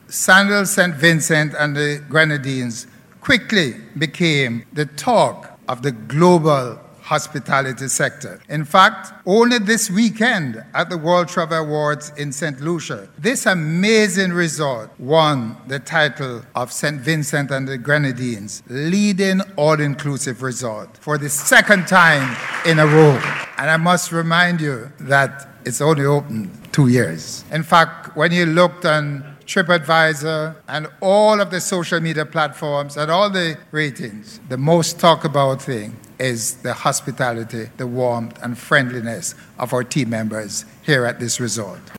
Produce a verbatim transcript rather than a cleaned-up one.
Sandals Saint Vincent and the Grenadines quickly became the talk of the global hospitality sector. In fact, only this weekend at the World Travel Awards in Saint Lucia, this amazing resort won the title of Saint Vincent and the Grenadines leading all-inclusive resort for the second time in a row. And I must remind you that it's only open two years. In fact, when you looked on TripAdvisor and all of the social media platforms and all the ratings, the most talked about thing is the hospitality, the warmth and friendliness of our team members here at this resort.